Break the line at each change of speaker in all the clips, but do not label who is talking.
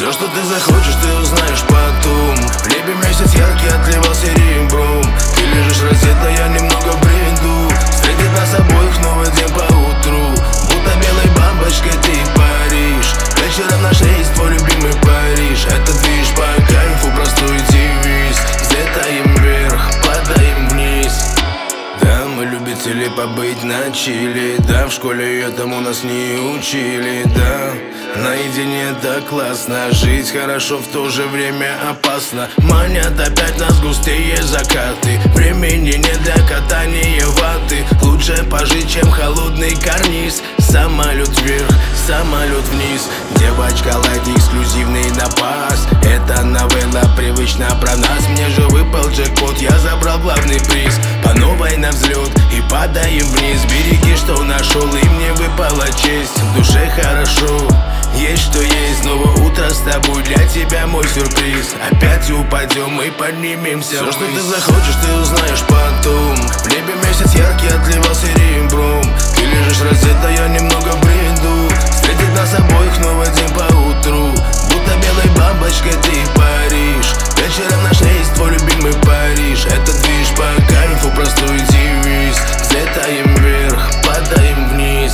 Все, что ты захочешь, ты узнаешь потом. В небе месяц яркий отливал серебром. Ты лежишь раздетая, я немного в бреду. Встретит нас обоих новый день поутру. Будто белой бабочкой ты паришь. Вечером наш рейс, твой любимый Париж. Это движ по кайфу, простой девиз. Взлетаем вверх, падаем вниз. Да, мы любители побыть на чили. Да, в школе этому нас не учили. Да, наедине так классно. Жить хорошо, в то же время опасно. Манят опять нас густые закаты. Времени нет для катания ваты. Лучше пожить, чем холодный карниз. Самолет вверх, самолет вниз. Девочка лайт, эксклюзивный напас. Это новелла привычна про нас. Мне же выпал джекпот, я забрал главный приз. По новой на взлет и падаем вниз. Береги, что нашел, и мне выпала честь. В душе хорошо, есть что есть. Снова утро с тобой, для тебя мой сюрприз. Опять упадем и поднимемся. Все, что ты захочешь, ты узнаешь потом. В небе месяц яркий отливал серебром. Ты лежишь раздетая, я немного в бреду. Встретит нас обоих новый день поутру. Будто белой бабочкой ты паришь. Вечером наш рейс, твой любимый Париж. Это движ по кайфу, простой девиз. Взлетаем вверх, падаем вниз.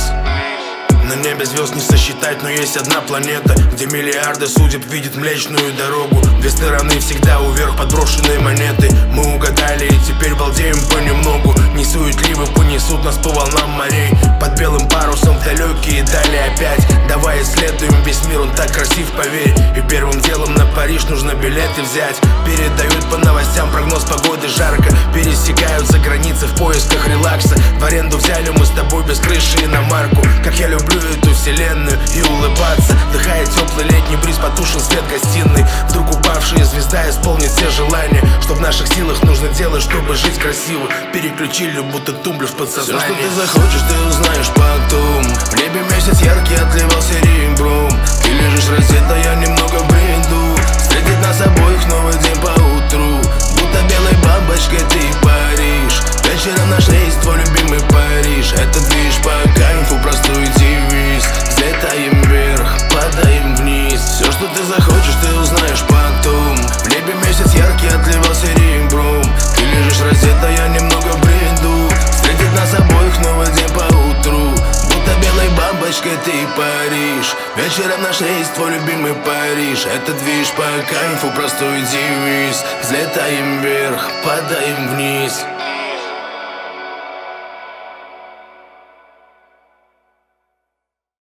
На небе звезд не сосчитать, но есть одна планета, где миллиарды судеб видят Млечную Дорогу. Две стороны всегда уверх подброшенные монеты. Мы угадали и теперь балдеем понемногу. Несуетливо понесут нас по волнам морей. Под белым парусом в далекие дали опять. Давай исследуем весь мир, он так красив, поверь. И первым делом на Париж нужно билеты взять. Передают по новостям прогноз погоды жарко. Пересекаются границы в поисках релакса. В аренду взяли мы с тобой без крыши иномарку. Как я люблю эту вселенную и улыбаться. Вдыхает теплый летний бриз, потушен свет гостиной. Вдруг упавшая звезда исполнит все желания. Что в наших силах нужно делать, чтобы жить красиво. Переключили, будто тумблер в подсознании. Все, что ты захочешь, ты узнаешь потом. В небе месяц яркий отливал серебром. Ты лежишь раздетая, я немного в бреду. Встретит нас обоих новый день поутру. Будто белой бабочкой ты паришь. Вечером наш рейс, твой любимый Париж. Это движ по кайфу, простой девиз. Взлетаем вверх, падаем вниз. Все, что ты захочешь, ты узнаешь потом. В небе месяц яркий отливал серебром. Ты лежишь раздетая, я немного в бреду. Встретит нас обоих новый день поутру. Будто белой бабочкой ты Париж. Вечером наш рейс, твой любимый Париж. Это движ по кайфу, простой девиз. Взлетаем вверх, падаем вниз.